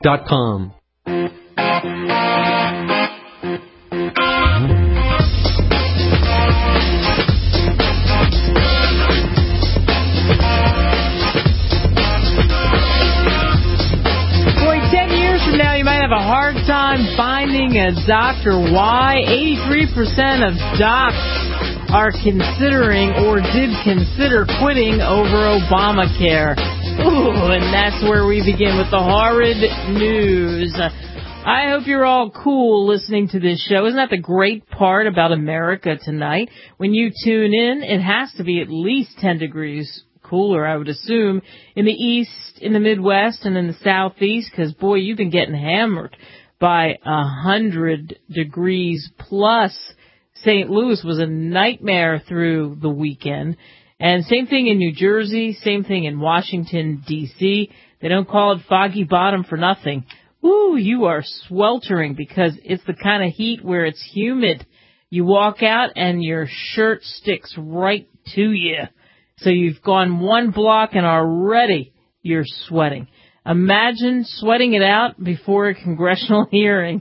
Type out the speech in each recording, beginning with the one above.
Have a hard time finding a doctor. Why? 83% of docs are considering or did consider quitting over Obamacare. Ooh, and that's where we begin with the horrid news. I hope you're all cool listening to this show. Isn't that the great part about America tonight? When you tune in, it has to be at least 10 degrees cooler, I would assume, in the east, in the Midwest, and in the southeast, because, boy, you've been getting hammered by 100 degrees plus. St. Louis was a nightmare through the weekend. And same thing in New Jersey, same thing in Washington, D.C. They don't call it Foggy Bottom for nothing. Ooh, you are sweltering because it's the kind of heat where it's humid. You walk out and your shirt sticks right to you. So you've gone one block and already you're sweating. Imagine sweating it out before a congressional hearing.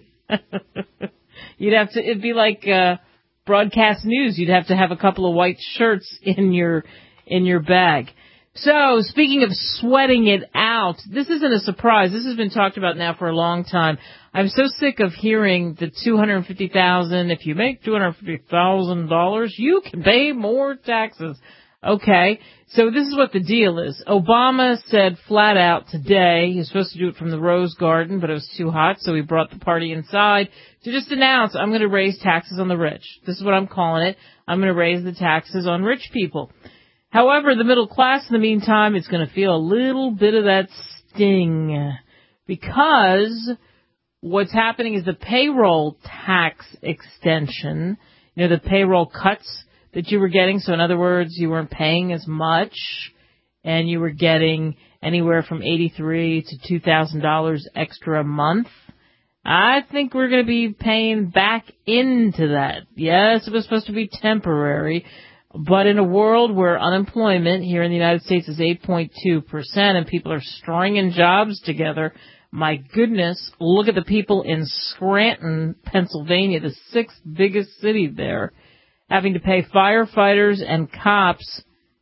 It'd be like broadcast news. You'd have to have a couple of white shirts in your bag. So, speaking of sweating it out, this isn't a surprise. This has been talked about now for a long time. I'm so sick of hearing the $250,000. If you make $250,000, you can pay more taxes. Okay, so this is what the deal is. Obama said flat out today, he was supposed to do it from the Rose Garden, but it was too hot, so he brought the party inside to just announce, I'm going to raise taxes on the rich. This is what I'm calling it. I'm going to raise the taxes on rich people. However, the middle class, in the meantime, is going to feel a little bit of that sting because what's happening is the payroll tax extension, the payroll cuts that you were getting. So in other words, you weren't paying as much and you were getting anywhere from $83 to $2,000 extra a month. I think we're going to be paying back into that. Yes, it was supposed to be temporary, but in a world where unemployment here in the United States is 8.2% and people are stringing jobs together, my goodness, look at the people in Scranton, Pennsylvania, the sixth biggest city there, having to pay firefighters and cops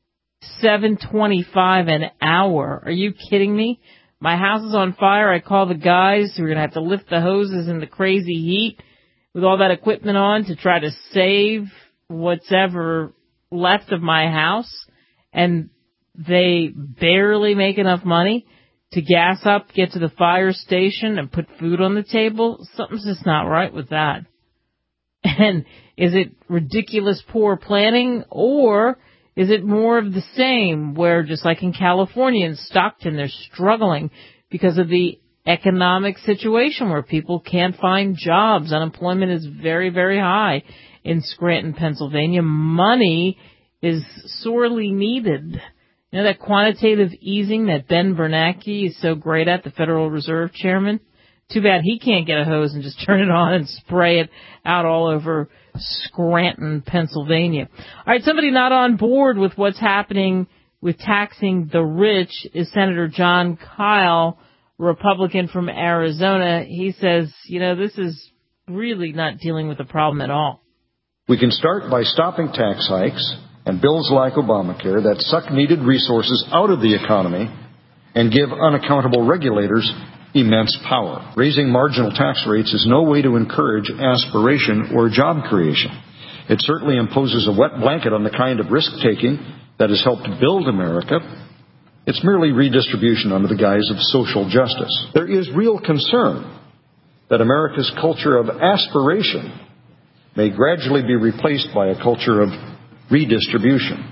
$7.25 an hour. Are you kidding me? My house is on fire. I call the guys who are going to have to lift the hoses in the crazy heat with all that equipment on to try to save what's ever left of my house, and they barely make enough money to gas up, get to the fire station, and put food on the table. Something's just not right with that. And is it ridiculous poor planning, or is it more of the same where, just like in California and Stockton, they're struggling because of the economic situation where people can't find jobs? Unemployment is very, very high in Scranton, Pennsylvania. Money is sorely needed. That quantitative easing that Ben Bernanke is so great at, the Federal Reserve Chairman? Too bad he can't get a hose and just turn it on and spray it out all over Scranton, Pennsylvania. All right, somebody not on board with what's happening with taxing the rich is Senator Jon Kyl, Republican from Arizona. He says, this is really not dealing with the problem at all. We can start by stopping tax hikes and bills like Obamacare that suck needed resources out of the economy and give unaccountable regulators immense power. Raising marginal tax rates is no way to encourage aspiration or job creation. It certainly imposes a wet blanket on the kind of risk-taking that has helped build America. It's merely redistribution under the guise of social justice. There is real concern that America's culture of aspiration may gradually be replaced by a culture of redistribution.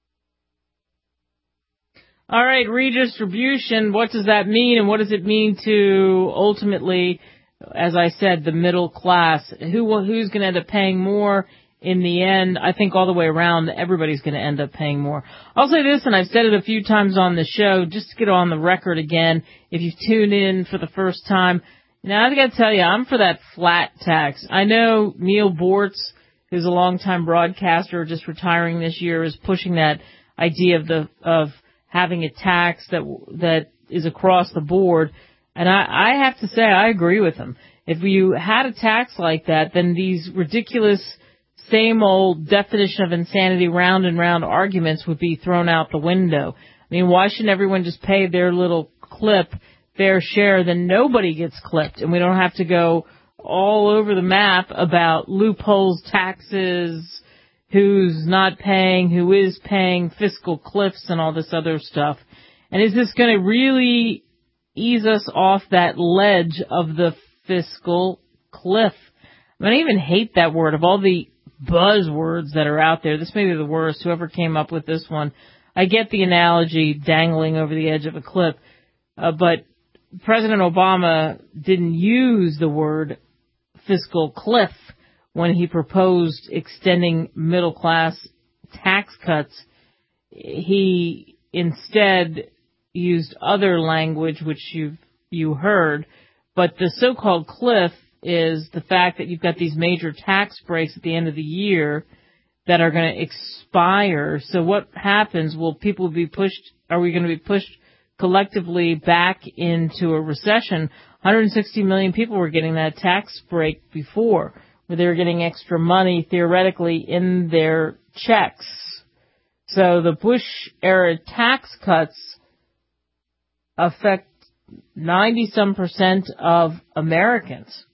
All right, redistribution, what does that mean, and what does it mean to, ultimately, as I said, the middle class? Who's going to end up paying more in the end? I think all the way around, everybody's going to end up paying more. I'll say this, and I've said it a few times on the show, just to get on the record again, if you've tuned in for the first time. Now, I've got to tell you, I'm for that flat tax. I know Neil Bortz, who's a longtime broadcaster, just retiring this year, is pushing that idea of having a tax that is across the board. And I have to say, I agree with him. If you had a tax like that, then these ridiculous same old definition of insanity round and round arguments would be thrown out the window. I mean, why shouldn't everyone just pay their little clip, fair share, then nobody gets clipped, and we don't have to go all over the map about loopholes, taxes, who's not paying, who is paying, fiscal cliffs, and all this other stuff. And is this going to really ease us off that ledge of the fiscal cliff? I mean, I even hate that word. Of all the buzzwords that are out there, this may be the worst. Whoever came up with this one. I get the analogy, dangling over the edge of a cliff, but President Obama didn't use the word fiscal cliff when he proposed extending middle-class tax cuts. He instead used other language, which you heard, but the so-called cliff is the fact that you've got these major tax breaks at the end of the year that are going to expire. So what happens? Will people be pushed? Are we going to be pushed collectively back into a recession? 160 million people were getting that tax break before, where they were getting extra money theoretically in their checks. So the Bush-era tax cuts affect 90-some% of Americans.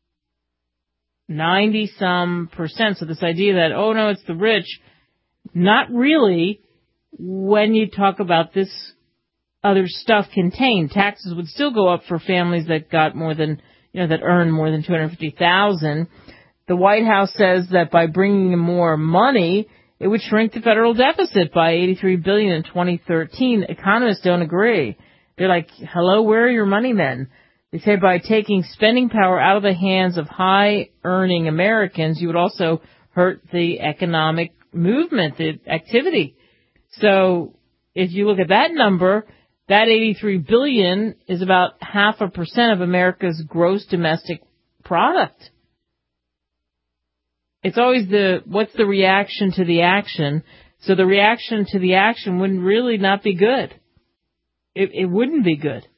90-some%. So this idea that, oh no, it's the rich, not really when you talk about this other stuff contained. Taxes would still go up for families that got more than, that earn more than $250,000. The White House says that by bringing in more money, it would shrink the federal deficit by $83 billion in 2013. Economists don't agree. They're like, hello, where are your money men? They say by taking spending power out of the hands of high-earning Americans, you would also hurt the economic movement, the activity. So if you look at that number, that $83 billion is about 0.5% of America's gross domestic product. It's always what's the reaction to the action? So the reaction to the action wouldn't really not be good. It wouldn't be good.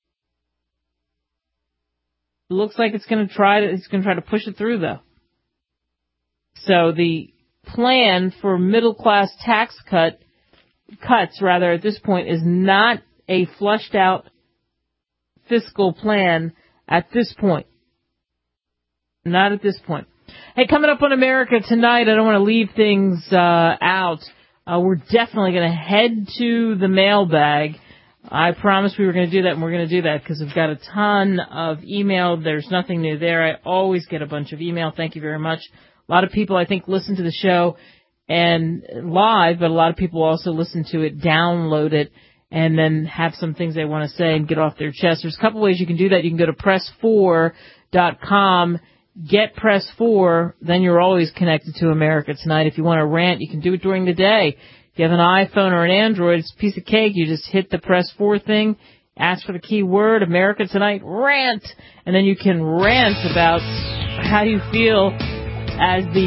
It looks like it's going to try to push it through, though. So the plan for middle class tax cuts at this point is not a flushed out fiscal plan at this point. Not at this point. Hey, coming up on America Tonight, I don't want to leave things out. We're definitely going to head to the mailbag. I promised we were going to do that, and we're going to do that because we've got a ton of email. There's nothing new there. I always get a bunch of email. Thank you very much. A lot of people, I think, listen to the show and live, but a lot of people also listen to it, download it, and then have some things they want to say and get off their chest. There's a couple ways you can do that. You can go to press4.com, get Press 4, then you're always connected to America Tonight. If you want to rant, you can do it during the day. If you have an iPhone or an Android, it's a piece of cake. You just hit the Press 4 thing, ask for the keyword America Tonight, rant, and then you can rant about how you feel as the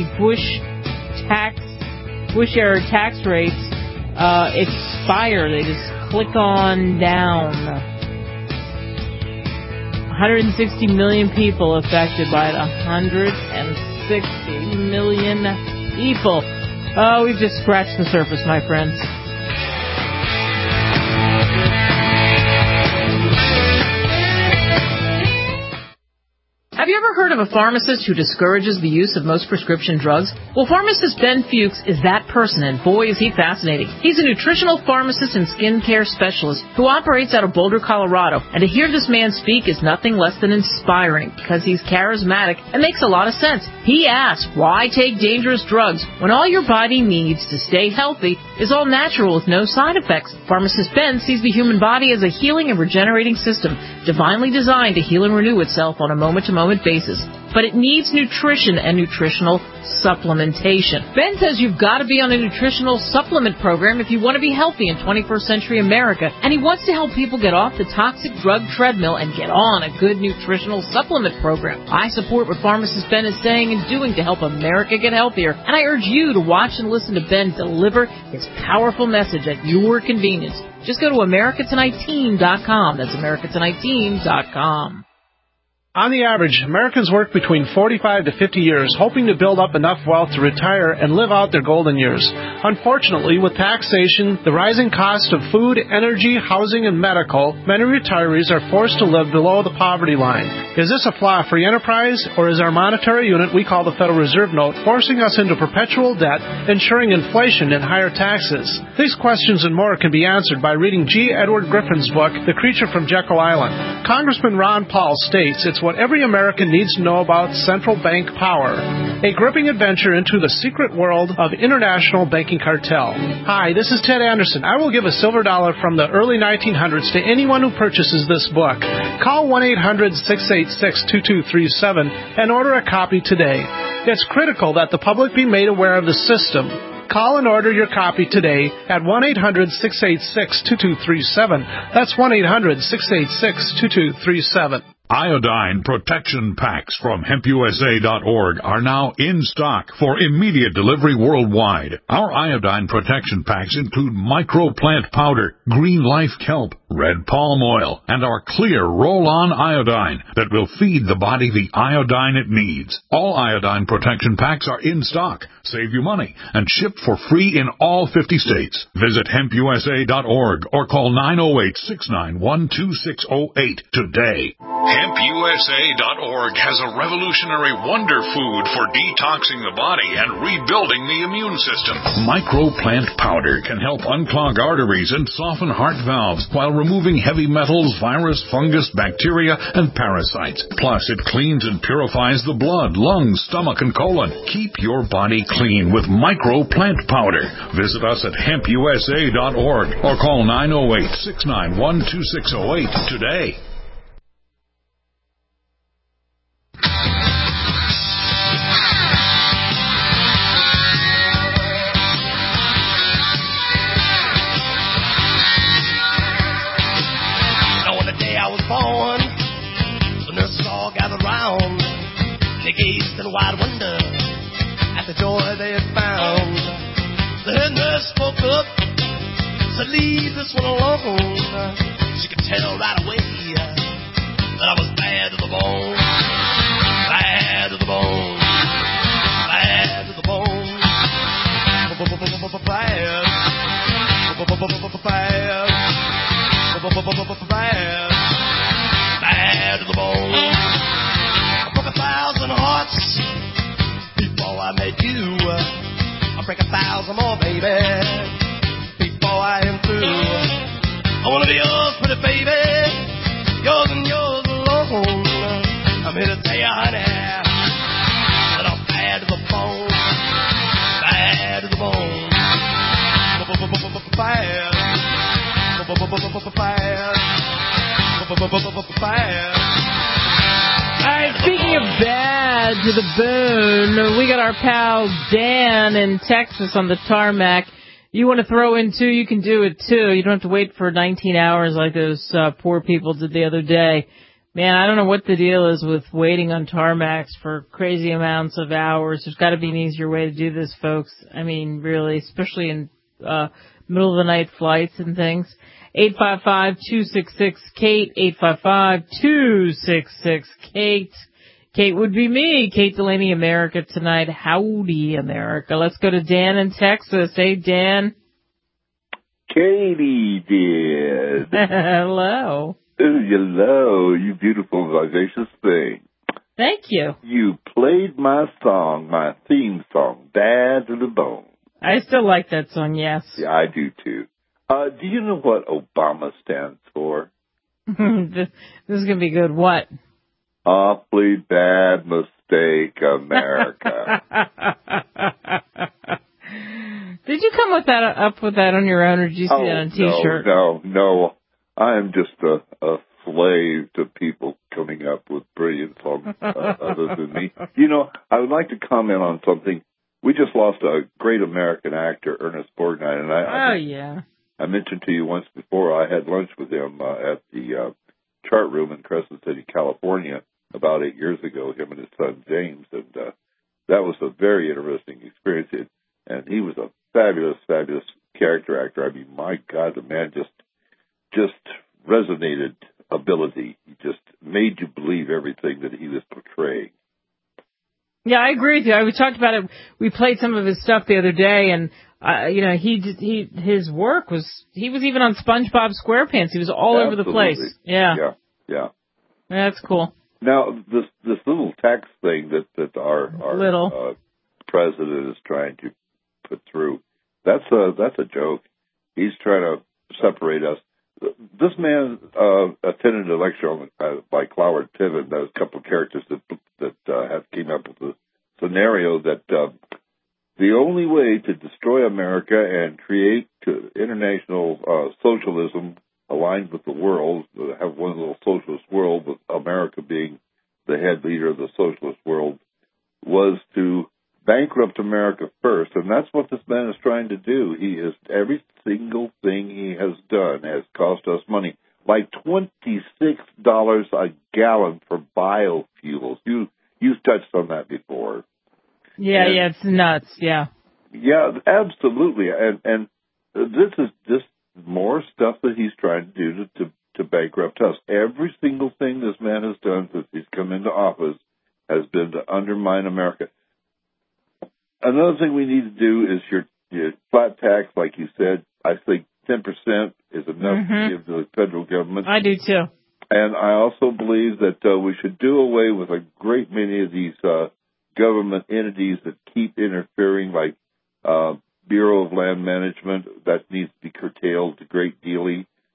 Bush-era tax rates expire. They just click on down. 160 million people affected by it. 160 million people. Oh, we've just scratched the surface, my friends. Have you ever heard of a pharmacist who discourages the use of most prescription drugs? Well, pharmacist Ben Fuchs is that person, and boy, is he fascinating. He's a nutritional pharmacist and skincare specialist who operates out of Boulder, Colorado. And to hear this man speak is nothing less than inspiring because he's charismatic and makes a lot of sense. He asks, why take dangerous drugs when all your body needs to stay healthy is all natural with no side effects? Pharmacist Ben sees the human body as a healing and regenerating system, divinely designed to heal and renew itself on a moment-to-moment basis. But it needs nutrition and nutritional supplementation. Ben says you've got to be on a nutritional supplement program if you want to be healthy in 21st century America, and he wants to help people get off the toxic drug treadmill and get on a good nutritional supplement program. I support what pharmacist Ben is saying and doing to help America get healthier, and I urge you to watch and listen to Ben deliver his powerful message at your convenience. Just go to AmericaTonightTeam.com. That's AmericaTonightTeam.com. On the average, Americans work between 45 to 50 years hoping to build up enough wealth to retire and live out their golden years. Unfortunately, with taxation, the rising cost of food, energy, housing, and medical, many retirees are forced to live below the poverty line. Is this a flaw free enterprise, or is our monetary unit we call the Federal Reserve Note forcing us into perpetual debt, ensuring inflation and higher taxes? These questions and more can be answered by reading G. Edward Griffin's book, The Creature from Jekyll Island. Congressman Ron Paul states it's what every American needs to know about central bank power. A gripping adventure into the secret world of international banking cartel. Hi, this is Ted Anderson. I will give a silver dollar from the early 1900s to anyone who purchases this book. Call 1-800-686-2237 and order a copy today. It's critical that the public be made aware of the system. Call and order your copy today at 1-800-686-2237. That's 1-800-686-2237. Iodine protection packs from HempUSA.org are now in stock for immediate delivery worldwide. Our iodine protection packs include microplant powder, green life kelp, red palm oil, and our clear roll-on iodine that will feed the body the iodine it needs. All iodine protection packs are in stock, save you money, and shipped for free in all 50 states. Visit HempUSA.org or call 908-691-2608 today. HempUSA.org has a revolutionary wonder food for detoxing the body and rebuilding the immune system. Microplant powder can help unclog arteries and soften heart valves while removing heavy metals, virus, fungus, bacteria, and parasites. Plus, it cleans and purifies the blood, lungs, stomach, and colon. Keep your body clean with Microplant powder. Visit us at HempUSA.org or call 908-691-2608 today. Born, the nurses all gathered round. They gazed in wide wonder at the joy they had found. The head nurse spoke up, said, "Leave this one alone." She could tell right away that I was bad to the bone, bad to the bone, bad to the bone, bad. Bad to the bone. I broke 1,000 hearts before I met you. I'll break 1,000 more, baby, before I am through. I wanna be yours, pretty baby, yours and yours alone. I'm here to tell you, honey, that I'm bad to the bone, bad to the bone, bad. Alright, speaking of bad to the bone, we got our pal Dan in Texas on the tarmac. You want to throw in too, you can do it too. You don't have to wait for 19 hours like those poor people did the other day. Man, I don't know what the deal is with waiting on tarmacs for crazy amounts of hours. There's got to be an easier way to do this, folks. I mean, really, especially in middle of the night flights and things. 855-266-KATE, 855-266-KATE. Kate would be me, Kate Delaney, America Tonight. Howdy, America. Let's go to Dan in Texas. Hey, Dan. Katie did. Hello. Hello, you beautiful, vivacious thing. Thank you. You played my song, my theme song, Bad to the Bone. I still like that song, yes. Yeah, I do too. Do you know what Obama stands for? This is going to be good. What? Awfully bad mistake, America. Did you come with that up with that on your own, or did you see that on a T-shirt? No. I am just a slave to people coming up with brilliant songs other than me. You know, I would like to comment on something. We just lost a great American actor, Ernest Borgnine, and I mentioned to you once before I had lunch with him at the chart room in Crescent City, California, about 8 years ago, him and his son James, and that was a very interesting experience. And he was a fabulous, fabulous character actor. I mean, my God, the man just just resonated ability. He just made you believe everything that he was portraying. Yeah, I agree with you. We talked about it. We played some of his stuff the other day, and his work was. He was even on SpongeBob SquarePants. He was all over the place. Yeah. That's cool. Now, this little tax thing that our president is trying to put through, that's a joke. He's trying to separate us. This man attended a lecture by Cloward Piven. There's a couple of characters that came up with the scenario that the only way to destroy America and create international socialism aligned with the world, have one little socialist world, with America being the head leader of the socialist world, was to bankrupt America first, and that's what this man is trying to do. Every single thing he has done has cost us money, like $26 a gallon for biofuels. You've touched on that before. Yeah, it's nuts. Yeah, absolutely. And this is just more stuff that he's trying to do to bankrupt us. Every single thing this man has done since he's come into office has been to undermine America. Another thing we need to do is your flat tax, like you said. I think 10% is enough to give the federal government. I do too. And I also believe that we should do away with a great many of these government entities that keep interfering, like Bureau of Land Management. That needs to be curtailed a great deal.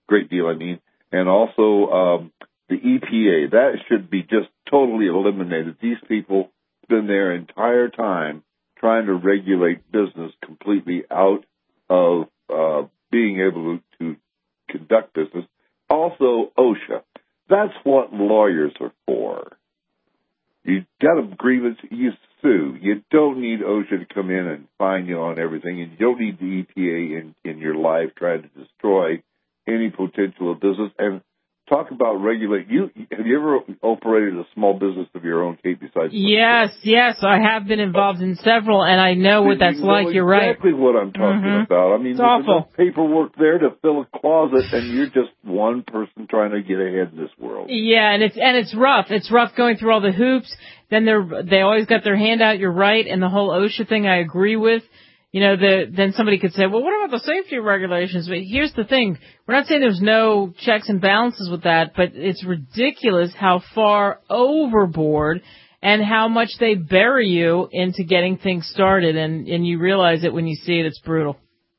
And also the EPA. That should be just totally eliminated. These people spend their entire time trying to regulate business completely out of being able to conduct business. Also, OSHA. That's what lawyers are for. You got a grievance, you sue. You don't need OSHA to come in and fine you on everything, and you don't need the EPA in your life trying to destroy any potential of business. And talk about regulate. Have you ever operated a small business of your own, Kate, besides? Yes, I have been involved in several, and I know what that's like. You're right. Exactly what I'm talking about. I mean, there's enough paperwork there to fill a closet, and you're just one person trying to get ahead in this world. Yeah, and it's rough. It's rough going through all the hoops. Then they always got their hand out. You're right, and the whole OSHA thing I agree with. Then somebody could say, well, what about the safety regulations? But here's the thing. We're not saying there's no checks and balances with that, but it's ridiculous how far overboard and how much they bury you into getting things started. And you realize it when you see it. It's brutal.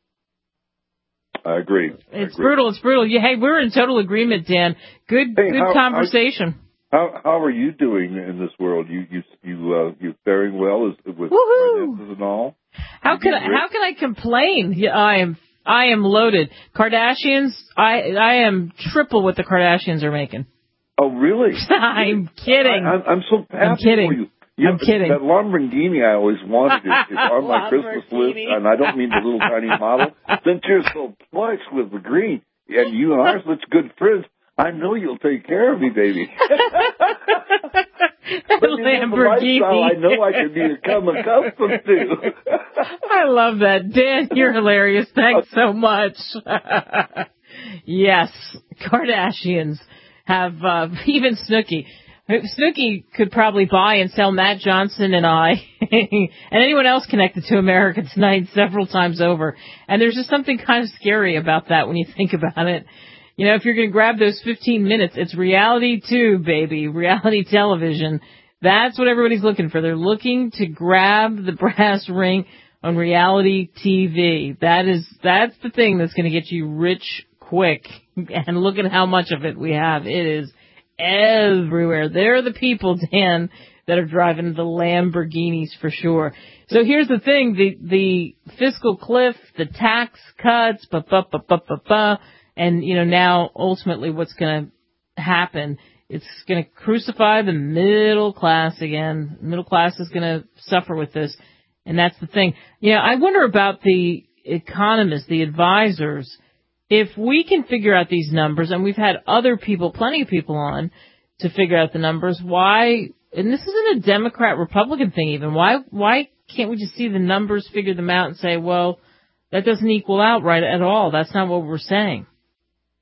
I agree. It's brutal. Hey, we're in total agreement, Dan. Good conversation. How are you doing in this world? You faring well with finances and all? How can I complain? I am loaded. Kardashians, I am triple what the Kardashians are making. Oh, really? I'm kidding. I'm so happy for you. I'm kidding. That Lamborghini I always wanted is on my Christmas list, and I don't mean the little tiny model. Since you're so plush with the green, and you and I are such good friends, I know you'll take care of me, baby. Lamborghini. I know I can become accustomed to. I love that. Dan, you're hilarious. Thanks so much. Yes, Kardashians have, even Snooki. Snooki could probably buy and sell Matt Johnson and I, and anyone else connected to America Tonight several times over. And there's just something kind of scary about that when you think about it. If you're going to grab those 15 minutes, it's reality too, baby. Reality television. That's what everybody's looking for. They're looking to grab the brass ring on reality TV. That's the thing that's going to get you rich quick. And look at how much of it we have. It is everywhere. They're the people, Dan, that are driving the Lamborghinis for sure. So here's the thing. The fiscal cliff, the tax cuts, and, now ultimately what's going to happen, it's going to crucify the middle class again. Middle class is going to suffer with this. And that's the thing. I wonder about the economists, the advisors. If we can figure out these numbers, and we've had other people, plenty of people on to figure out the numbers, why, and this isn't a Democrat-Republican thing even, why can't we just see the numbers, figure them out, and say, well, that doesn't equal out right at all. That's not what we're saying.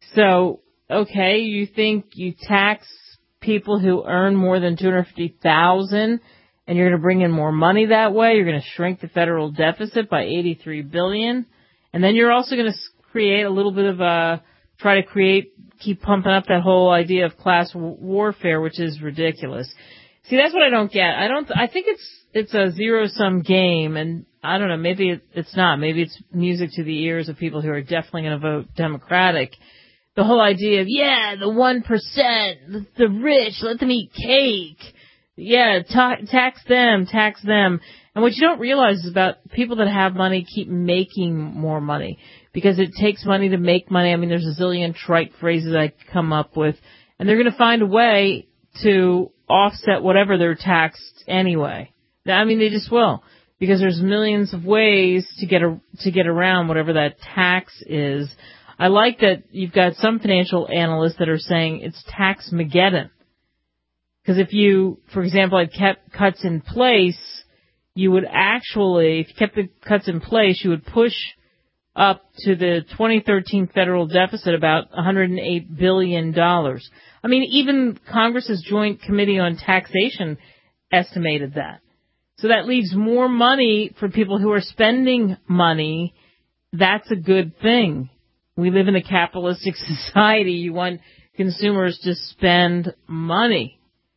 So, okay, you think you tax people who earn more than $250,000 and you're going to bring in more money that way. You're going to shrink the federal deficit by $83 billion. And then you're also going to create a little bit of keep pumping up that whole idea of class warfare, which is ridiculous. See, that's what I don't get. I think it's a zero-sum game, and I don't know, maybe it's not. Maybe it's music to the ears of people who are definitely going to vote Democratic. The whole idea of, the 1%, the rich, let them eat cake. Yeah, tax them. And what you don't realize is about people that have money keep making more money because it takes money to make money. I mean, there's a zillion trite phrases I come up with, and they're going to find a way to offset whatever they're taxed anyway. I mean, they just will, because there's millions of ways to get around whatever that tax is. I like that you've got some financial analysts that are saying it's tax-mageddon. Because if you, for example, had kept cuts in place, you would actually, if you kept the cuts in place, you would push up to the 2013 federal deficit about $108 billion. I mean, even Congress's Joint Committee on Taxation estimated that. So that leaves more money for people who are spending money. That's a good thing. We live in a capitalistic society. You want consumers to spend money.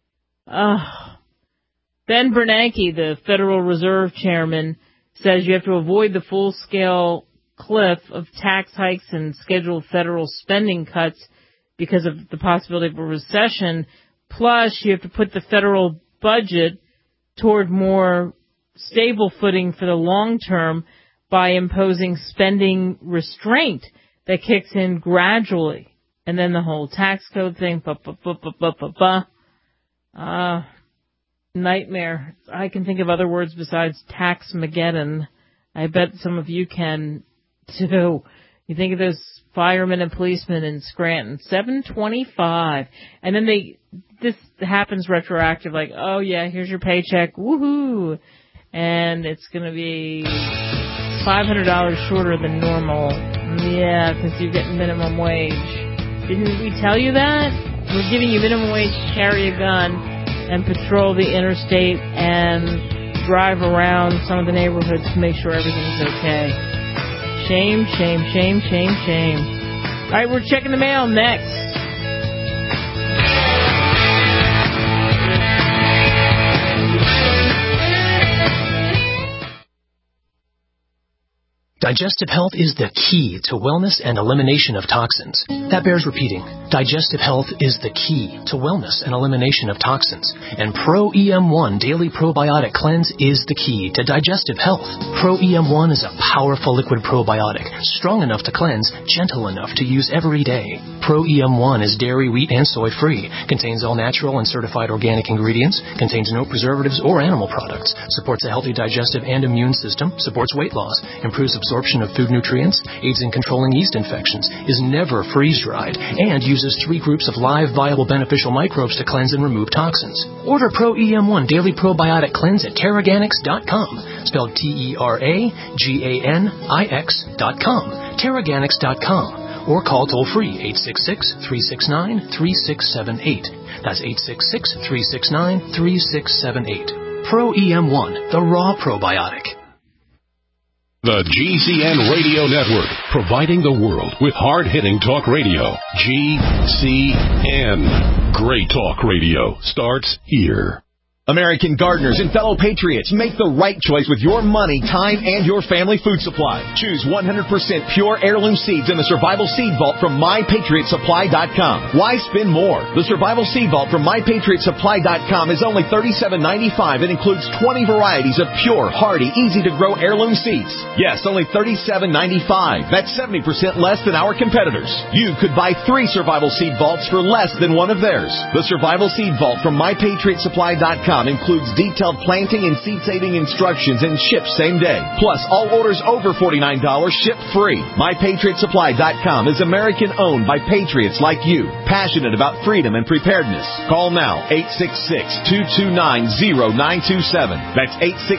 Ben Bernanke, the Federal Reserve Chairman, says you have to avoid the full-scale cliff of tax hikes and scheduled federal spending cuts because of the possibility of a recession. Plus, you have to put the federal budget toward more stable footing for the long term by imposing spending restraint that kicks in gradually. And then the whole tax code thing, nightmare. I can think of other words besides tax-mageddon. I bet some of you can, too. You think of those firemen and policemen in Scranton, $7.25. And then this happens retroactive, like, oh yeah, here's your paycheck, woohoo. And it's going to be $500 shorter than normal. Yeah, because you're getting minimum wage. Didn't we tell you that? We're giving you minimum wage to carry a gun and patrol the interstate and drive around some of the neighborhoods to make sure everything's okay. Shame, shame, shame, shame, shame. All right, we're checking the mail next. Digestive health is the key to wellness and elimination of toxins. That bears repeating. Digestive health is the key to wellness and elimination of toxins. And Pro-EM1 Daily Probiotic Cleanse is the key to digestive health. Pro-EM1 is a powerful liquid probiotic, strong enough to cleanse, gentle enough to use every day. Pro-EM1 is dairy, wheat, and soy-free, contains all natural and certified organic ingredients, contains no preservatives or animal products, supports a healthy digestive and immune system, supports weight loss, improves absorption of food nutrients, aids in controlling yeast infections, is never freeze-dried, and uses 3 groups of live, viable, beneficial microbes to cleanse and remove toxins. Order Pro-EM1 Daily Probiotic Cleanse at Terraganix.com, spelled Terraganix.com, Terraganix.com, or call toll-free 866-369-3678. That's 866-369-3678. Pro-EM1, the raw probiotic. The GCN Radio Network, providing the world with hard-hitting talk radio. GCN. Great talk radio starts here. American gardeners and fellow patriots, make the right choice with your money, time, and your family food supply. Choose 100% pure heirloom seeds in the Survival Seed Vault from MyPatriotSupply.com. Why spend more? The Survival Seed Vault from MyPatriotSupply.com is only $37.95 and includes 20 varieties of pure, hardy, easy-to-grow heirloom seeds. Yes, only $37.95. That's 70% less than our competitors. You could buy 3 Survival Seed Vaults for less than one of theirs. The Survival Seed Vault from MyPatriotSupply.com MyPatriotSupply.com includes detailed planting and seed-saving instructions and ships same day. Plus, all orders over $49 ship free. MyPatriotSupply.com is American-owned by patriots like you, passionate about freedom and preparedness. Call now, 866-229-0927. That's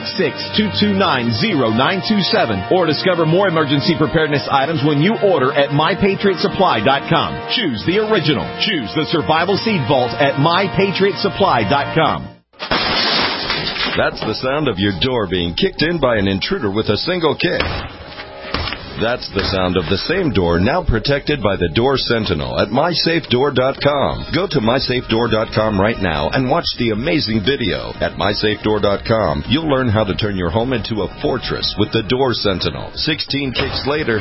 866-229-0927. Or discover more emergency preparedness items when you order at MyPatriotSupply.com. Choose the original. Choose the Survival Seed Vault at MyPatriotSupply.com. That's the sound of your door being kicked in by an intruder with a single kick. That's the sound of the same door now protected by the Door Sentinel at MySafeDoor.com. Go to MySafeDoor.com right now and watch the amazing video. At MySafeDoor.com, you'll learn how to turn your home into a fortress with the Door Sentinel. 16 kicks later,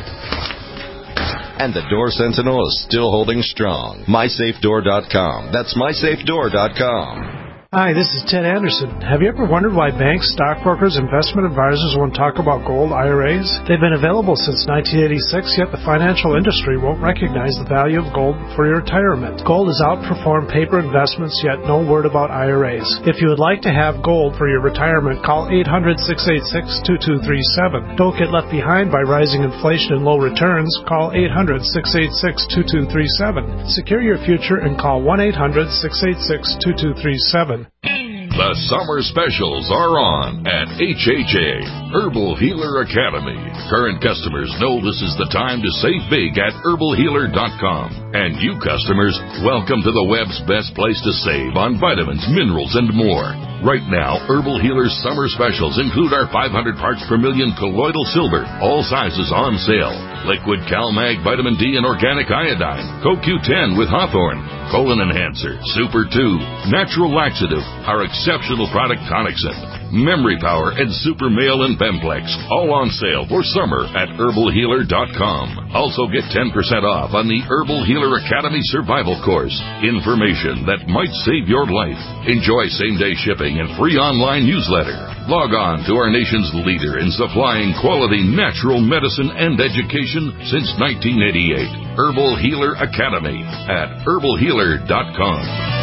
and the Door Sentinel is still holding strong. MySafeDoor.com. That's MySafeDoor.com. Hi, this is Ted Anderson. Have you ever wondered why banks, stockbrokers, investment advisors won't talk about gold IRAs? They've been available since 1986, yet the financial industry won't recognize the value of gold for your retirement. Gold has outperformed paper investments, yet no word about IRAs. If you would like to have gold for your retirement, call 800-686-2237. Don't get left behind by rising inflation and low returns. Call 800-686-2237. Secure your future and call 1-800-686-2237. The summer specials are on at HHA, Herbal Healer Academy. Current customers know this is the time to save big at herbalhealer.com. And you customers, welcome to the web's best place to save on vitamins, minerals, and more. Right now, Herbal Healer's summer specials include our 500 parts per million colloidal silver, all sizes on sale. Liquid CalMag Vitamin D and Organic Iodine, CoQ10 with Hawthorne, Colon Enhancer, Super 2, Natural Laxative, our exceptional product Tonicsyn, Memory Power, and Super Male and Bemplex, all on sale for summer at herbalhealer.com. Also get 10% off on the Herbal Healer Academy Survival Course. Information that might save your life. Enjoy same-day shipping and free online newsletter. Log on to our nation's leader in supplying quality natural medicine and education since 1988. Herbal Healer Academy at herbalhealer.com.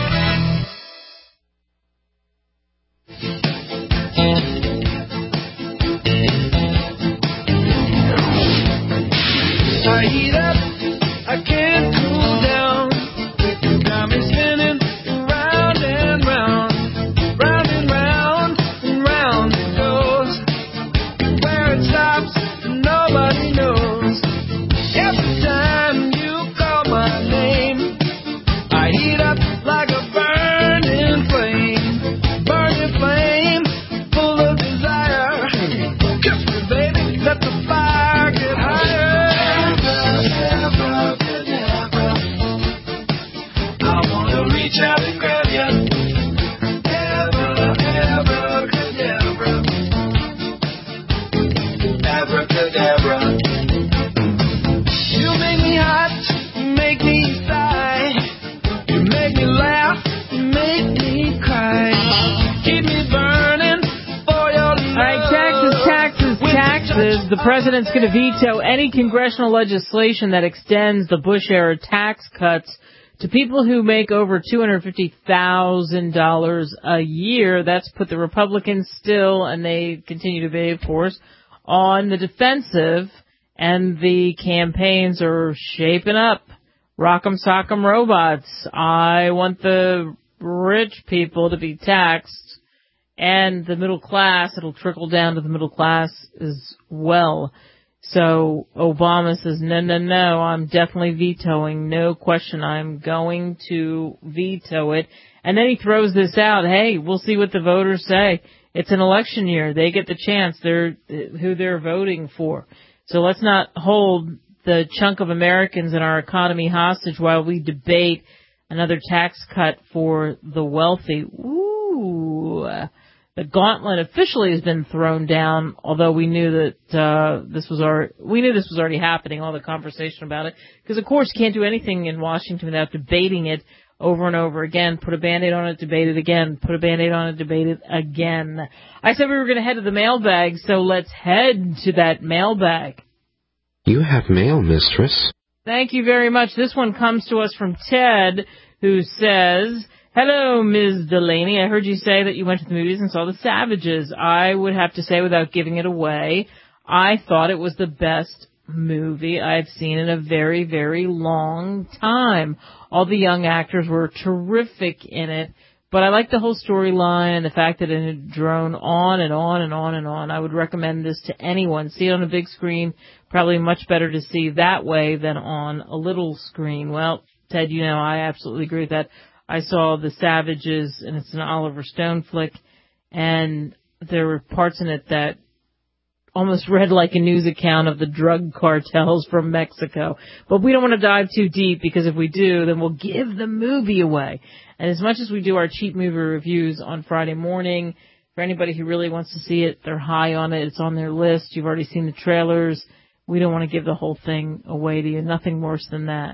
I heat up, I can't cool down. Got me spinning round and round, round and round and round it goes. Where it stops, nobody knows. Every time you call my name, I heat up like a burning flame, full of desire. Kiss me, baby, let the fire get higher. Reach out and grab ya. Abracadabra. You make me hot, you make me sigh. You make me laugh, you make me cry. Keep me burning for your love. All right, taxes. The president's going to veto any congressional legislation that extends the Bush-era tax cuts to people who make over $250,000 a year. That's put the Republicans still, and they continue to be, of course, on the defensive, and the campaigns are shaping up. Rock'em sock'em robots. I want the rich people to be taxed, and the middle class, it'll trickle down to the middle class as well. So Obama says, no, I'm definitely vetoing. No question, I'm going to veto it. And then he throws this out. Hey, we'll see what the voters say. It's an election year. They get the chance. They're who they're voting for. So let's not hold the chunk of Americans in our economy hostage while we debate another tax cut for the wealthy. Ooh. The gauntlet officially has been thrown down, although we knew that this was already happening, all the conversation about it. Because, of course, you can't do anything in Washington without debating it over and over again. Put a Band-Aid on it, debate it again. Put a Band-Aid on it, debate it again. I said we were going to head to the mailbag, so let's head to that mailbag. You have mail, mistress. Thank you very much. This one comes to us from Ted, who says, Hello, Ms. Delaney. I heard you say that you went to the movies and saw The Savages. I would have to say, without giving it away, I thought it was the best movie I've seen in a very, very long time. All the young actors were terrific in it, but I liked the whole storyline and the fact that it had drawn on and on and on and on. I would recommend this to anyone. See it on a big screen, probably much better to see that way than on a little screen. Well, Ted, you know, I absolutely agree with that. I saw The Savages, and it's an Oliver Stone flick, and there were parts in it that almost read like a news account of the drug cartels from Mexico. But we don't want to dive too deep, because if we do, then we'll give the movie away. And as much as we do our cheap movie reviews on Friday morning, for anybody who really wants to see it, they're high on it. It's on their list. You've already seen the trailers. We don't want to give the whole thing away to you. Nothing worse than that.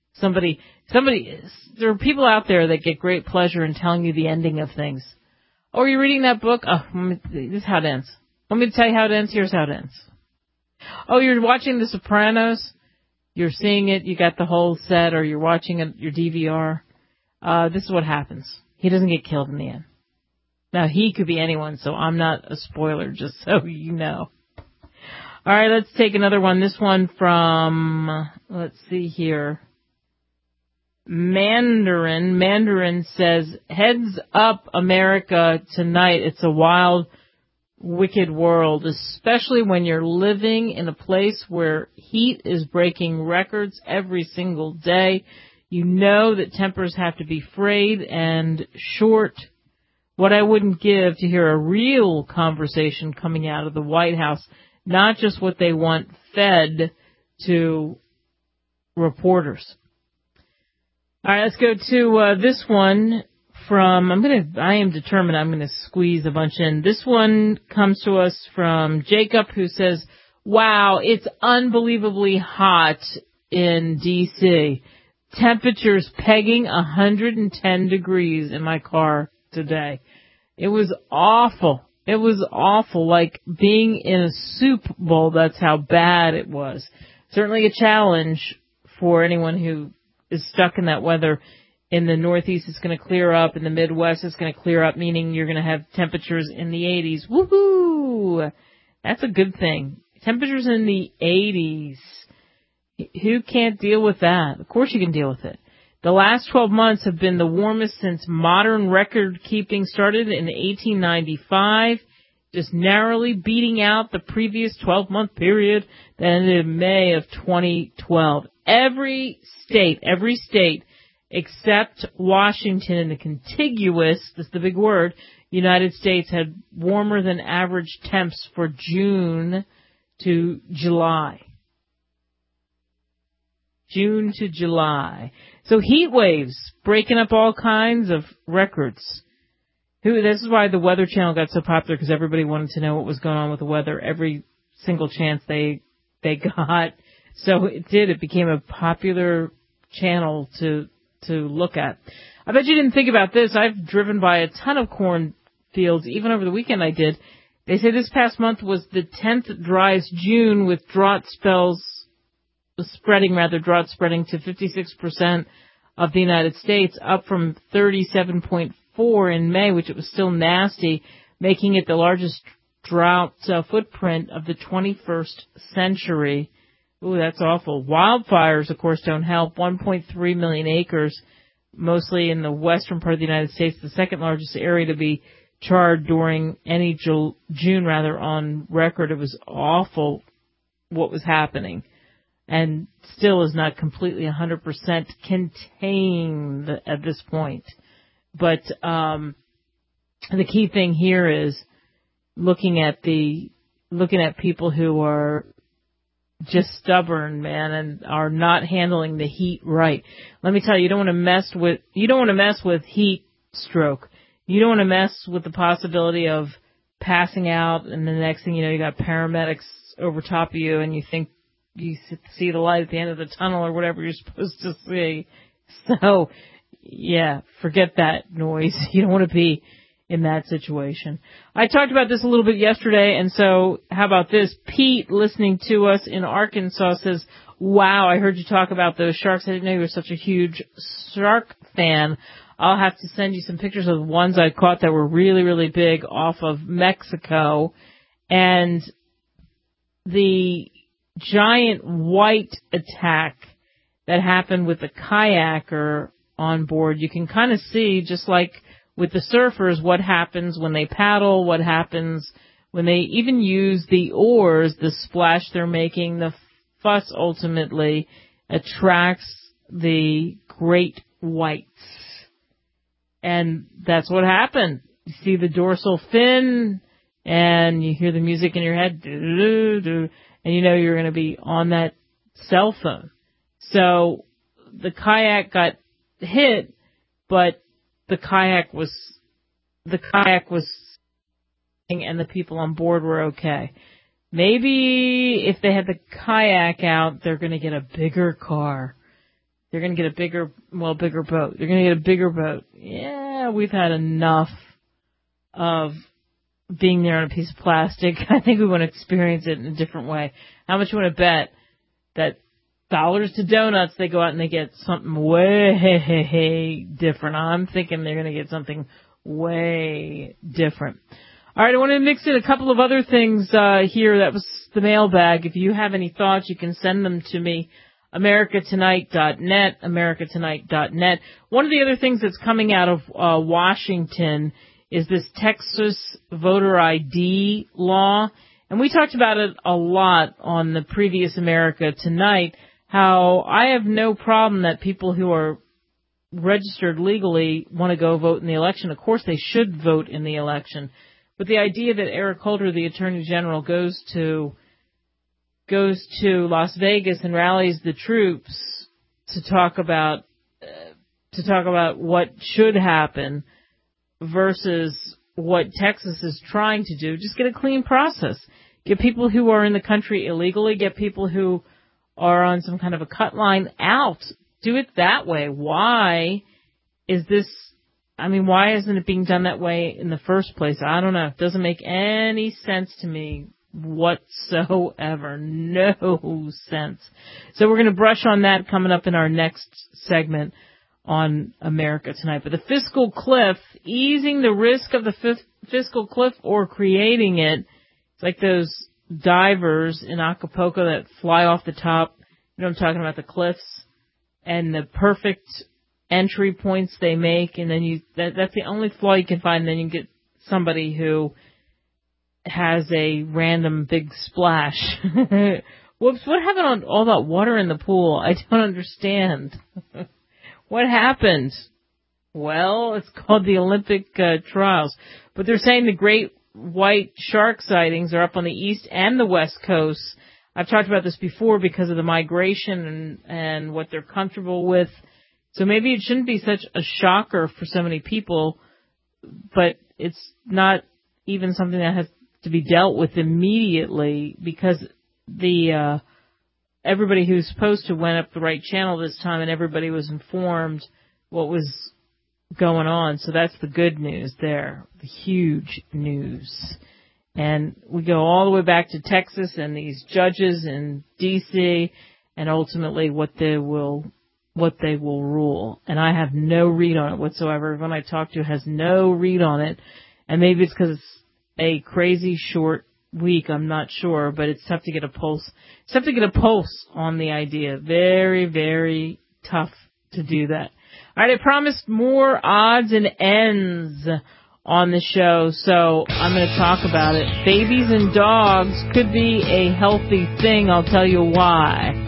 There are people out there that get great pleasure in telling you the ending of things. Oh, are you reading that book? Oh, this is how it ends. Want me to tell you how it ends? Here's how it ends. Oh, you're watching The Sopranos? You're seeing it, you got the whole set, or you're watching it, your DVR. This is what happens. He doesn't get killed in the end. Now, he could be anyone, so I'm not a spoiler, just so you know. All right, let's take another one. This one from, let's see here. Mandarin says, heads up America tonight. It's a wild, wicked world, especially when you're living in a place where heat is breaking records every single day. You know that tempers have to be frayed and short. What I wouldn't give to hear a real conversation coming out of the White House, not just what they want fed to reporters. All right, let's go to this one from, I am determined I'm going to squeeze a bunch in. This one comes to us from Jacob, who says, wow, it's unbelievably hot in D.C. Temperatures pegging 110 degrees in my car today. It was awful. It was awful, like being in a soup bowl. That's how bad it was. Certainly a challenge for anyone who is stuck in that weather. In the Northeast, it's going to clear up. In the Midwest, it's going to clear up, meaning you're going to have temperatures in the 80s. Woohoo! That's a good thing. Temperatures in the 80s. Who can't deal with that? Of course you can deal with it. The last 12 months have been the warmest since modern record keeping started in 1895, just narrowly beating out the previous 12-month period that ended in May of 2012. Every state except Washington and the contiguous, that's the big word, United States had warmer than average temps for June to July. June to July. So heat waves breaking up all kinds of records. This is why the Weather Channel got so popular, because everybody wanted to know what was going on with the weather every single chance they got. So it did. It became a popular channel to look at. I bet you didn't think about this. I've driven by a ton of cornfields. Even over the weekend I did. They say this past month was the 10th driest June, with drought spreading to 56% of the United States, up from 37.4 in May, which it was still nasty, making it the largest drought footprint of the 21st century. Ooh, that's awful. Wildfires, of course, don't help. 1.3 million acres, mostly in the western part of the United States, the second largest area to be charred during any June on record. It was awful what was happening, and still is not completely 100% contained at this point. But the key thing here is looking at people who are just stubborn, man, and are not handling the heat right. Let me tell you, you don't want to mess with heat stroke. You don't want to mess with the possibility of passing out, and the next thing you know, you got paramedics over top of you, and you think you see the light at the end of the tunnel or whatever you're supposed to see. So, yeah, forget that noise. You don't want to be in that situation. I talked about this a little bit yesterday, and so how about this? Pete, listening to us in Arkansas, says, wow, I heard you talk about those sharks. I didn't know you were such a huge shark fan. I'll have to send you some pictures of the ones I caught that were really, really big off of Mexico. And the giant white attack that happened with the kayaker on board, you can kind of see, just like with the surfers, what happens when they paddle, what happens when they even use the oars, the splash they're making, the fuss ultimately attracts the great whites. And that's what happened. You see the dorsal fin, and you hear the music in your head, and you know you're going to be on that cell phone. So the kayak got hit, but the kayak was, and the people on board were okay. Maybe if they had the kayak out, they're going to get a bigger car. They're going to get a bigger boat. They're going to get a bigger boat. Yeah, we've had enough of being there on a piece of plastic. I think we want to experience it in a different way. How much you want to bet that dollars to donuts, they go out and they get something way different? I'm thinking they're going to get something way different. All right, I want to mix in a couple of other things here. That was the mailbag. If you have any thoughts, you can send them to me. AmericaTonight.net, AmericaTonight.net. One of the other things that's coming out of Washington is this Texas voter ID law. And we talked about it a lot on the previous America Tonight, how I have no problem that people who are registered legally want to go vote in the election. Of course, they should vote in the election. But the idea that Eric Holder, the Attorney General, goes to Las Vegas and rallies the troops to talk about what should happen versus what Texas is trying to do. Just get a clean process. Get people who are in the country illegally, get people who are on some kind of a cut line out. Do it that way. Why isn't it being done that way in the first place? I don't know. It doesn't make any sense to me whatsoever. No sense. So we're going to brush on that coming up in our next segment on America Tonight. But the fiscal cliff, easing the risk of the fiscal cliff or creating it. It's like those divers in Acapulco that fly off the top. You know what I'm talking about, the cliffs and the perfect entry points they make, and then that's the only flaw you can find. Then you get somebody who has a random big splash. Whoops, what happened on all that water in the pool? I don't understand. What happened? Well, it's called the Olympic trials. But they're saying the great white shark sightings are up on the east and the west coast. I've talked about this before because of the migration and what they're comfortable with. So maybe it shouldn't be such a shocker for so many people, but it's not even something that has to be dealt with immediately because everybody who's supposed to went up the right channel this time and everybody was informed what was going on. So that's the good news there, the huge news. And we go all the way back to Texas and these judges in D.C. and ultimately what they will rule. And I have no read on it whatsoever. Everyone I talk to has no read on it. And maybe it's because it's a crazy short week, I'm not sure, but it's tough to get a pulse. It's tough to get a pulse on the idea. Very, very tough to do that. All right, I promised more odds and ends on the show, so I'm going to talk about it. Babies and dogs could be a healthy thing. I'll tell you why.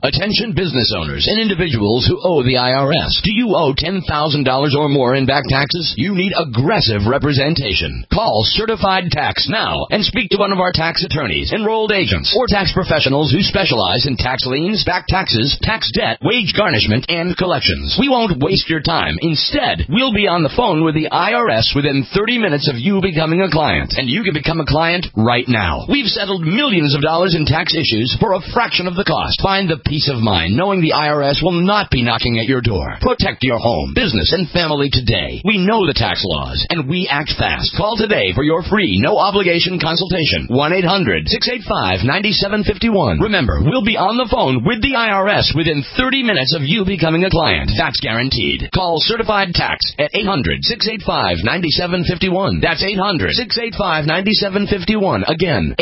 Attention business owners and individuals who owe the IRS. Do you owe $10,000 or more in back taxes? You need aggressive representation. Call Certified Tax now and speak to one of our tax attorneys, enrolled agents, or tax professionals who specialize in tax liens, back taxes, tax debt, wage garnishment, and collections. We won't waste your time. Instead, we'll be on the phone with the IRS within 30 minutes of you becoming a client. And you can become a client right now. We've settled millions of dollars in tax issues for a fraction of the cost. Find the peace of mind knowing the IRS will not be knocking at your door. Protect your home, business, and family today. We know the tax laws, and we act fast. Call today for your free, no-obligation consultation. 1-800-685-9751. Remember, we'll be on the phone with the IRS within 30 minutes of you becoming a client. That's guaranteed. Call Certified Tax at 800-685-9751. That's 800-685-9751. Again,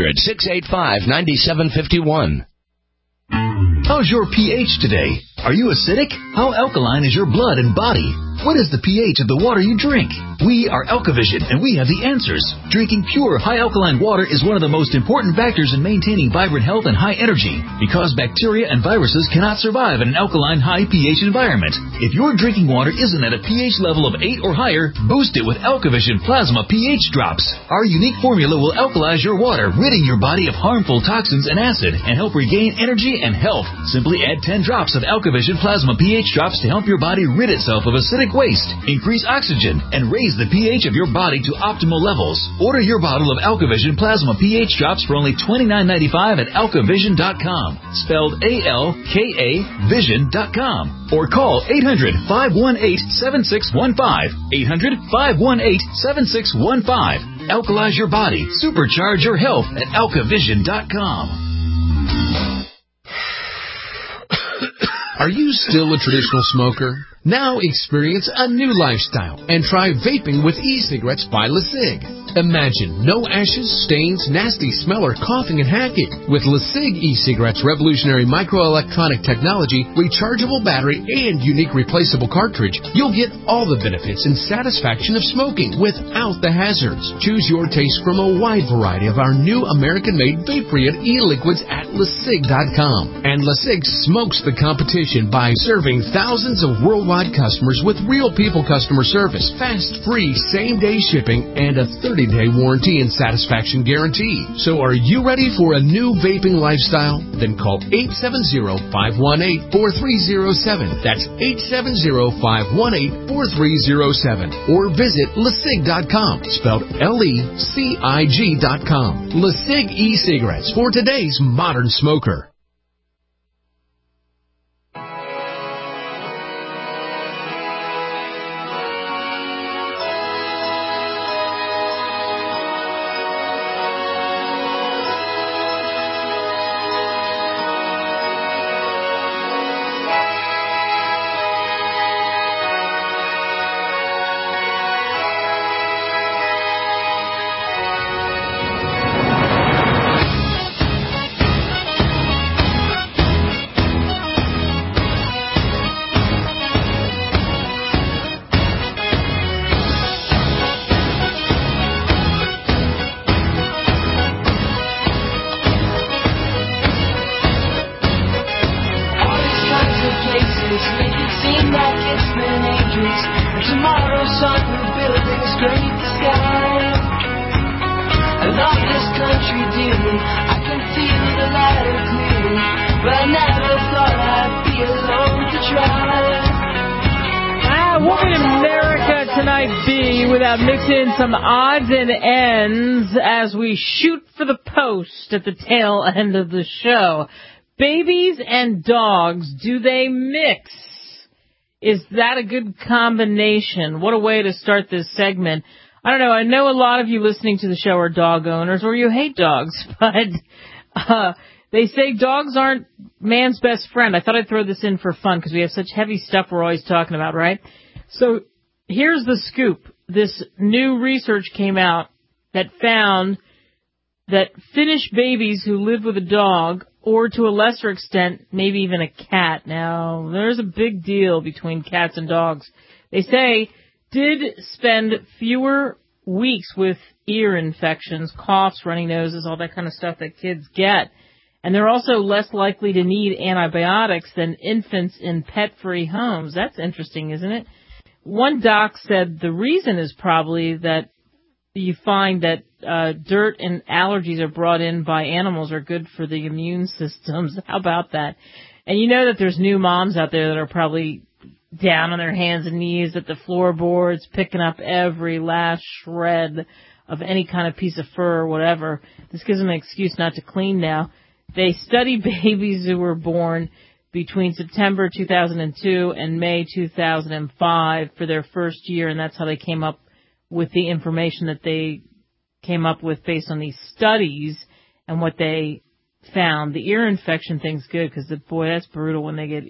800-685-9751. How's your pH today? Are you acidic? How alkaline is your blood and body? What is the pH of the water you drink? We are Alkavision, and we have the answers. Drinking pure, high-alkaline water is one of the most important factors in maintaining vibrant health and high energy, because bacteria and viruses cannot survive in an alkaline, high pH environment. If your drinking water isn't at a pH level of 8 or higher, boost it with Alkavision Plasma pH Drops. Our unique formula will alkalize your water, ridding your body of harmful toxins and acid, and help regain energy and health. Simply add 10 drops of Alkavision Plasma pH Drops to help your body rid itself of acidic waste, increase oxygen, and raise the pH of your body to optimal levels. Order your bottle of Alkavision Plasma pH Drops for only $29.95 at alkavision.com, spelled A-L-K-A vision.com, or call 800-518-7615, 800-518-7615. Alkalize your body, supercharge your health at alkavision.com. Are you still a traditional smoker? Now experience a new lifestyle and try vaping with e-cigarettes by LeSig. Imagine no ashes, stains, nasty smell, or coughing and hacking. With LeSig e-cigarettes' revolutionary microelectronic technology, rechargeable battery, and unique replaceable cartridge, you'll get all the benefits and satisfaction of smoking without the hazards. Choose your taste from a wide variety of our new American-made vape-free e-liquids at LeSig.com. And LeSig smokes the competition by serving thousands of worldwide customers with real people customer service, fast, free, same-day shipping, and a 30-day warranty and satisfaction guarantee. So are you ready for a new vaping lifestyle? Then call 870-518-4307. That's 870-518-4307. Or visit LeSig.com, spelled L-E-C-I-G.com. LeSig e-cigarettes for today's modern smoker. Some odds and ends as we shoot for the post at the tail end of the show. Babies and dogs, do they mix? Is that a good combination? What a way to start this segment. I don't know. I know a lot of you listening to the show are dog owners or you hate dogs, but they say dogs aren't man's best friend. I thought I'd throw this in for fun because we have such heavy stuff we're always talking about, right? So here's the scoop. This new research came out that found that Finnish babies who live with a dog, or to a lesser extent, maybe even a cat. Now, there's a big deal between cats and dogs. They say did spend fewer weeks with ear infections, coughs, runny noses, all that kind of stuff that kids get. And they're also less likely to need antibiotics than infants in pet-free homes. That's interesting, isn't it? One doc said the reason is probably that you find that dirt and allergies are brought in by animals are good for the immune systems. How about that? And you know that there's new moms out there that are probably down on their hands and knees at the floorboards, picking up every last shred of any kind of piece of fur or whatever. This gives them an excuse not to clean now. They study babies who were born between September 2002 and May 2005 for their first year, and that's how they came up with the information that they came up with based on these studies and what they found. The ear infection thing's good because, boy, that's brutal when they get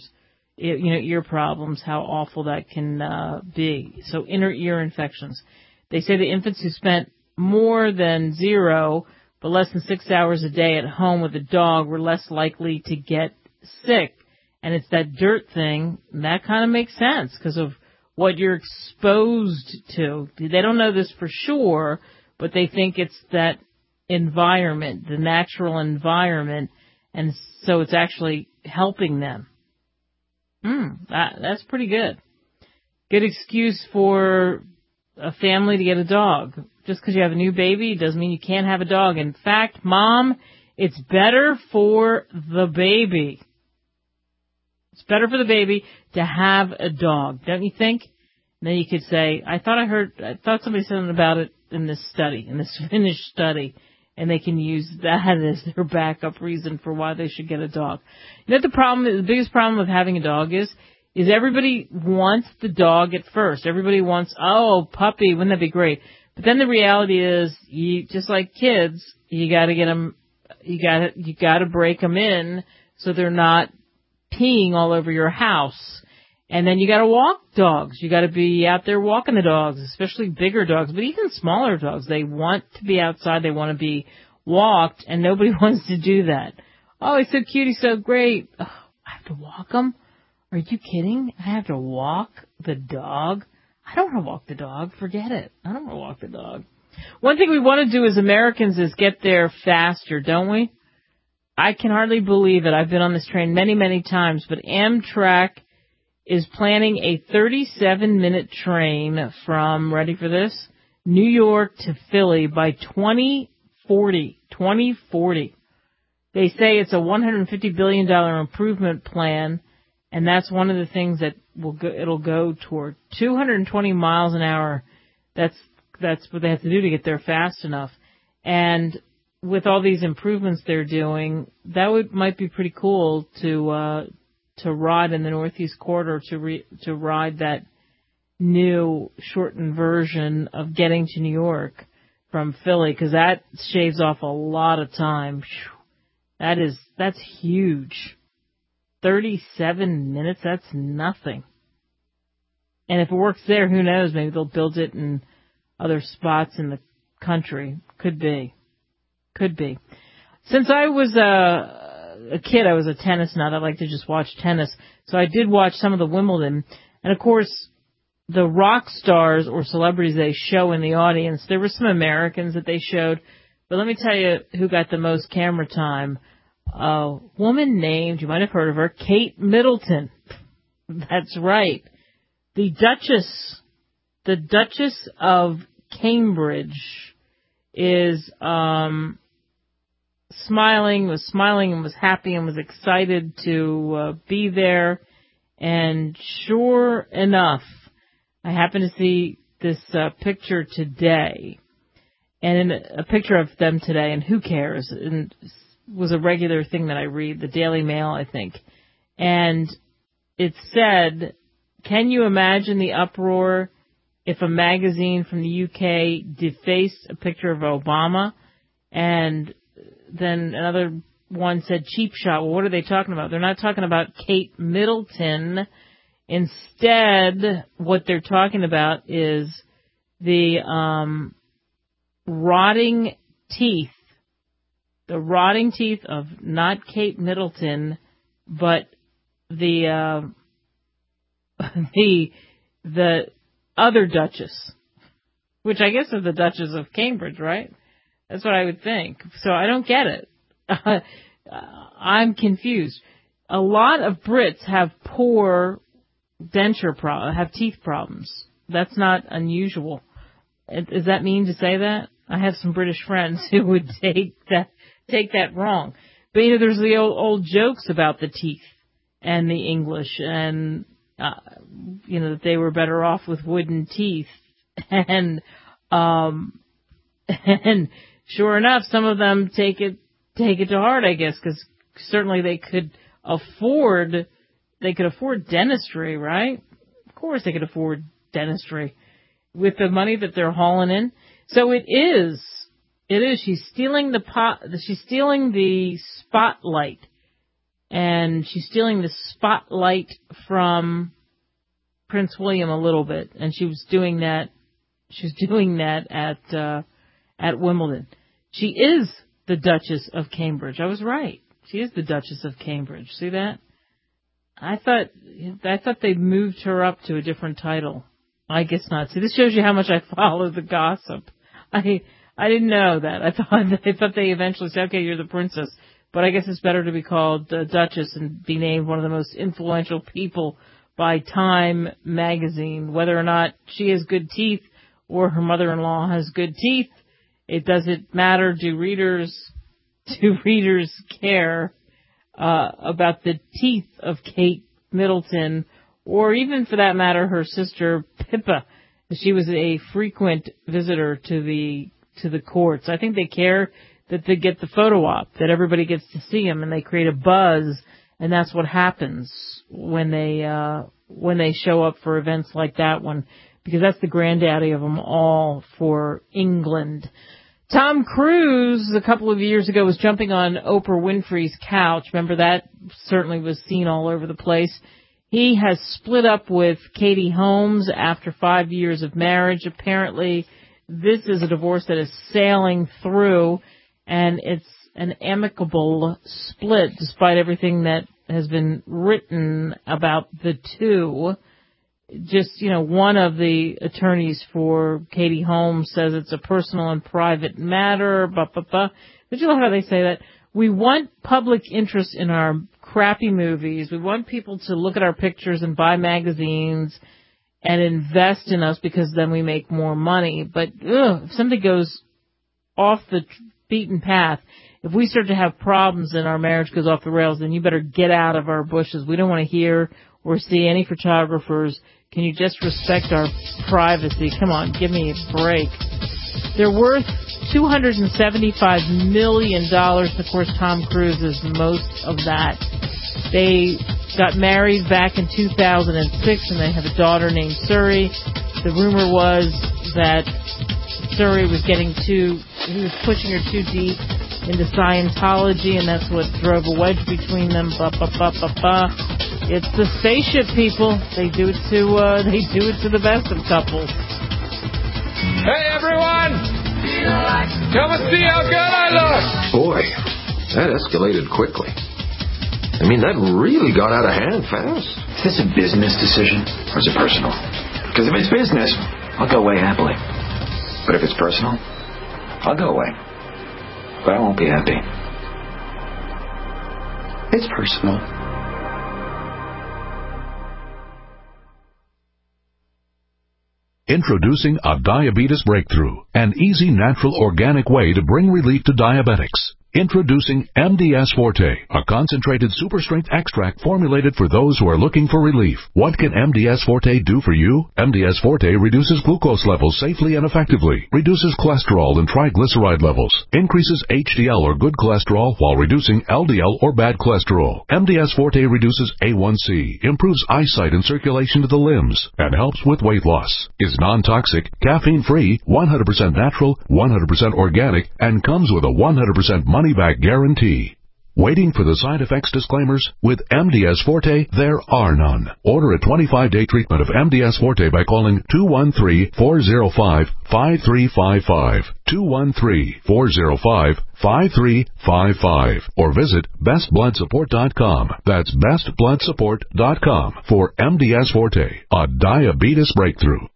ear problems, how awful that can be. So inner ear infections. They say the infants who spent more than 0 but less than 6 hours a day at home with a dog were less likely to get sick. And it's that dirt thing, and that kind of makes sense because of what you're exposed to. They don't know this for sure, but they think it's that environment, the natural environment, and so it's actually helping them. That's pretty good. Good excuse for a family to get a dog. Just because you have a new baby doesn't mean you can't have a dog. In fact, Mom, it's better for the baby. It's better for the baby to have a dog, don't you think? And then you could say, I thought somebody said something about it in this study, in this Finnish study, and they can use that as their backup reason for why they should get a dog. You know what the biggest problem with having a dog is everybody wants the dog at first. Everybody wants, puppy, wouldn't that be great? But then the reality is, just like kids, you gotta get them, you gotta break them in so they're not peeing all over your house. And then you gotta walk dogs. You gotta be out there walking the dogs, especially bigger dogs, but even smaller dogs. They want to be outside. They want to be walked, and nobody wants to do that. Oh, he's so cute. He's so great. Oh, I have to walk him? Are you kidding? I have to walk the dog? I don't want to walk the dog. Forget it. I don't want to walk the dog. One thing we want to do as Americans is get there faster, don't we? I can hardly believe it. I've been on this train many, many times, but Amtrak is planning a 37-minute train from, ready for this, New York to Philly by 2040. 2040. They say it's a $150 billion improvement plan, and that's one of the things that it'll go toward. 220 miles an hour. That's what they have to do to get there fast enough. And with all these improvements they're doing, that might be pretty cool to ride in the Northeast Corridor, to ride that new shortened version of getting to New York from Philly, because that shaves off a lot of time. That's huge. 37 minutes, that's nothing. And if it works there, who knows? Maybe they'll build it in other spots in the country. Could be. Since I was a kid, I was a tennis nut. I like to just watch tennis. So I did watch some of the Wimbledon. And of course, the rock stars or celebrities they show in the audience, there were some Americans that they showed. But let me tell you who got the most camera time. A woman named, you might have heard of her, Kate Middleton. That's right. The Duchess of Cambridge is smiling and was happy and was excited to be there. And sure enough, I happened to see this picture today, and a picture of them today, and who cares? And it was a regular thing that I read, the Daily Mail, I think. And it said, can you imagine the uproar if a magazine from the UK defaced a picture of Obama? And then another one said cheap shot. Well, what are they talking about? They're not talking about Kate Middleton. Instead, what they're talking about is the rotting teeth. The rotting teeth of not Kate Middleton, but the other Duchess, which I guess is the Duchess of Cambridge, right? That's what I would think. So I don't get it. I'm confused. A lot of Brits have poor have teeth problems. That's not unusual. Is that mean to say that? I have some British friends who would take that wrong. But, there's the old jokes about the teeth and the English and, that they were better off with wooden teeth. And sure enough, some of them take it to heart, I guess, because certainly they could afford dentistry, right? Of course they could afford dentistry with the money that they're hauling in. So it is. She's stealing the spotlight, and she's stealing the spotlight from Prince William a little bit, and she was doing that. She's doing that at Wimbledon. She is the Duchess of Cambridge. I was right. She is the Duchess of Cambridge. See that? I thought they moved her up to a different title. I guess not. See, this shows you how much I follow the gossip. I didn't know that. I thought they eventually said, okay, you're the princess. But I guess it's better to be called Duchess and be named one of the most influential people by Time magazine. Whether or not she has good teeth or her mother-in-law has good teeth, it doesn't matter. Do readers care about the teeth of Kate Middleton, or even for that matter her sister Pippa? She was a frequent visitor to the courts. I think they care that they get the photo op, that everybody gets to see them, and they create a buzz, and that's what happens when they show up for events like that one, because that's the granddaddy of them all for England. Tom Cruise, a couple of years ago, was jumping on Oprah Winfrey's couch. Remember, that certainly was seen all over the place. He has split up with Katie Holmes after 5 years of marriage. Apparently, this is a divorce that is sailing through, and it's an amicable split, despite everything that has been written about the two. Just, one of the attorneys for Katie Holmes says it's a personal and private matter, But you know how they say that? We want public interest in our crappy movies. We want people to look at our pictures and buy magazines and invest in us because then we make more money. But if something goes off the beaten path, if we start to have problems and our marriage goes off the rails, then you better get out of our bushes. We don't want to hear or see any photographers. Can you just respect our privacy? Come on, give me a break. They're worth $275 million. Of course, Tom Cruise is most of that. They got married back in 2006, and they have a daughter named Suri. The rumor was that Suri was he was pushing her too deep into Scientology, and that's what drove a wedge between them. It's the spaceship, people. They do it to the best of couples. Hey, everyone! Come and see how good I look! Boy, that escalated quickly. I mean, that really got out of hand fast. Is this a business decision, or is it personal? Because if it's business, I'll go away happily. But if it's personal, I'll go away. But I won't be happy. It's personal. Introducing a diabetes breakthrough, an easy, natural, organic way to bring relief to diabetics. Introducing MDS Forte, a concentrated super-strength extract formulated for those who are looking for relief. What can MDS Forte do for you? MDS Forte reduces glucose levels safely and effectively, reduces cholesterol and triglyceride levels, increases HDL or good cholesterol while reducing LDL or bad cholesterol. MDS Forte reduces A1C, improves eyesight and circulation to the limbs, and helps with weight loss. Is non-toxic, caffeine-free, 100% natural, 100% organic, and comes with a 100% money-back guarantee. Waiting for the side effects disclaimers? With MDS Forte, there are none. Order a 25-day treatment of MDS Forte by calling 213-405-5355, 213-405-5355, or visit bestbloodsupport.com. That's bestbloodsupport.com for MDS Forte, a diabetes breakthrough.